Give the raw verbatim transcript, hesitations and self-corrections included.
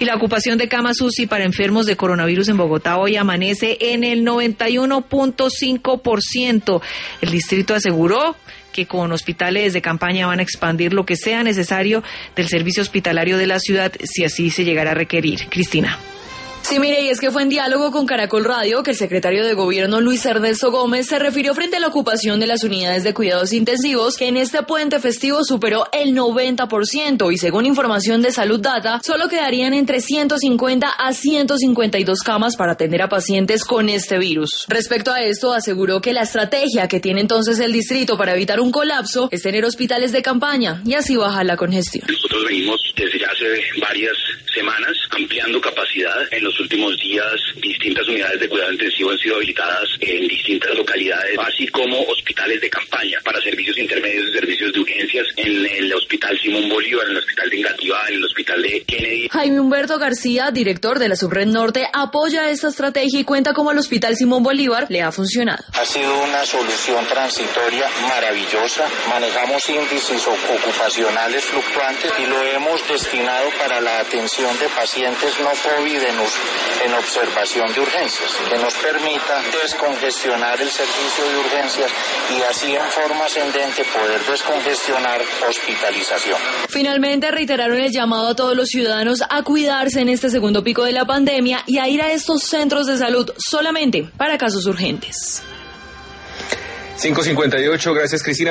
Y la ocupación de camas U C I para enfermos de coronavirus en Bogotá hoy amanece en el noventa y uno punto cinco por ciento. El distrito aseguró que con hospitales de campaña van a expandir lo que sea necesario del servicio hospitalario de la ciudad si así se llegara a requerir. Cristina. Sí, mire, y es que fue en diálogo con Caracol Radio que el secretario de Gobierno Luis Ernesto Gómez se refirió frente a la ocupación de las unidades de cuidados intensivos, que en este puente festivo superó el noventa por ciento y según información de Salud Data, solo quedarían entre ciento cincuenta a ciento cincuenta y dos camas para atender a pacientes con este virus. Respecto a esto, aseguró que la estrategia que tiene entonces el distrito para evitar un colapso es tener hospitales de campaña y así bajar la congestión. Nosotros venimos desde ya hace varias semanas ampliando capacidad. En los últimos días, distintas unidades de cuidado intensivo han sido habilitadas en distintas localidades, así como hospitales de campaña para servicios intermedios y servicios de urgencias en el Hospital Simón Bolívar, en el Hospital de Engativá, en el Hospital de Kennedy. Jaime Humberto García, director de la Subred Norte, apoya esta estrategia y cuenta cómo al Hospital Simón Bolívar le ha funcionado. Ha sido una solución transitoria maravillosa. Manejamos índices ocupacionales fluctuantes y lo hemos destinado para la atención de pacientes no COVID en, en observación de urgencias, que nos permita descongestionar el servicio de urgencias y así en forma ascendente poder descongestionar hospitalización. Finalmente reiteraron el llamado a todos los ciudadanos a cuidarse en este segundo pico de la pandemia y a ir a estos centros de salud solamente para casos urgentes. cinco cincuenta y ocho, gracias Cristina.